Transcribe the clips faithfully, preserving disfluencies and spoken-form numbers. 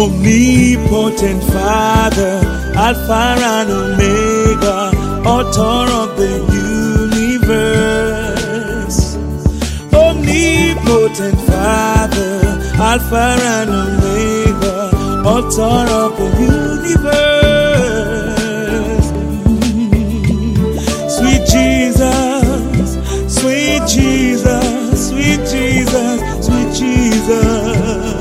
Omnipotent Father, Alpha and Omega, author of the universe. Omnipotent Father, Alpha and Omega, author of the universe. Sweet Jesus, sweet Jesus, sweet Jesus, sweet Jesus.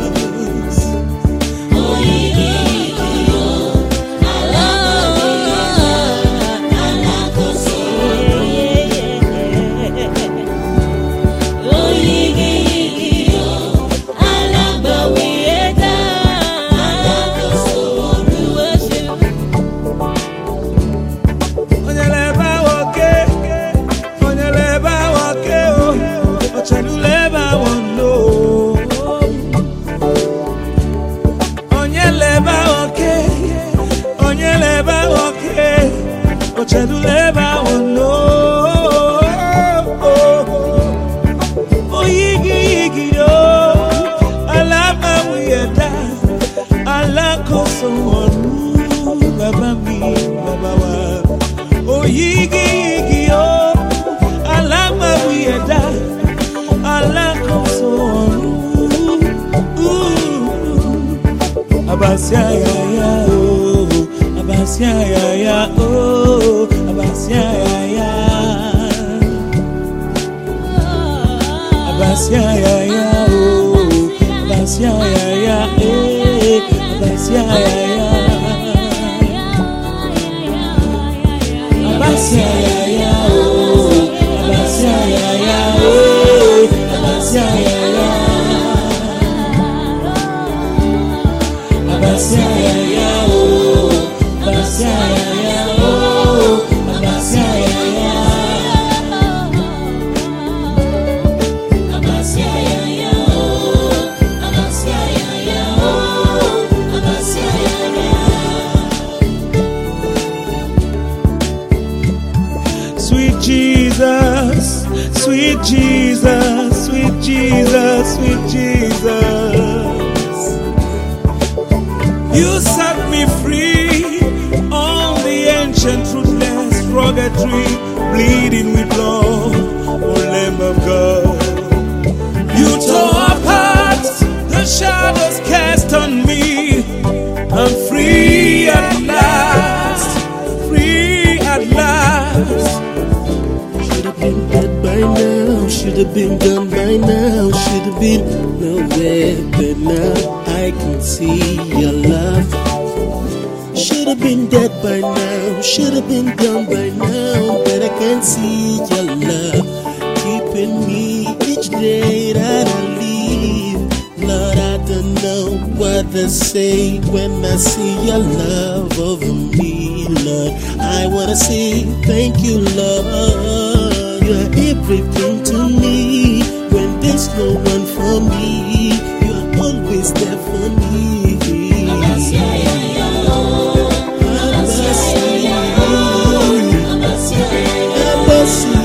Abasia ya ya oh, Abasia ya ya oh, Abasia ya ya, Abasia ya ya oh, Abasia ya ya eh, Abasia ya ya, Abasia ya ya oh, Abasia ya ya eh, Abasia ya ya. Abasia ya ya oh, Abasia ya ya oh, Abasia ya ya, Abasia ya ya oh, Abasia ya ya oh, Abasia ya ya. Sweet Jesus, sweet Jesus, sweet Jesus, sweet Jesus. You set me free on the ancient ruthless rugged tree, bleeding with blood, O Lamb of God. You tore apart the shadows cast on me. I'm free at last, free at last. Should have been dead by now, should have been done by now, should have been nowhere, but now I can see your love. Should have been dead by now, should have been gone by now, but I can see your love keeping me each day that I live. Lord, I don't know what to say when I see your love over me. Lord, I wanna say thank you, Lord. You're everything to me when there's no one for me. You're always there for me. Abasia ya ya oh, Abasia ya ya oh, Abasia ya ya, Abasia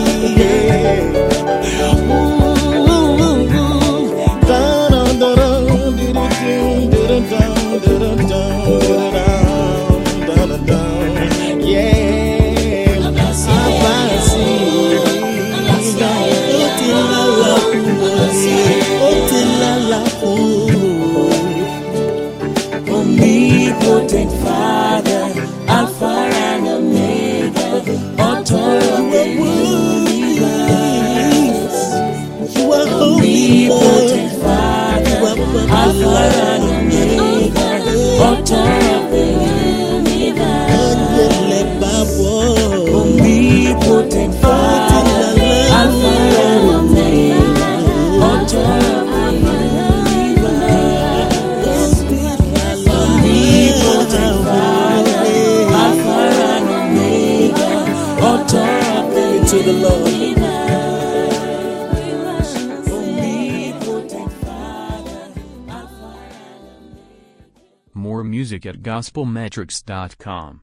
Omnipotent Father, Alpha and Omega, author of the universe. You are omnipotent Father, Alpha and Omega, author of the universe. Omnipotent Father, Alpha and Omega, author of the universe. To the Lord. More music at gospel metrics dot com.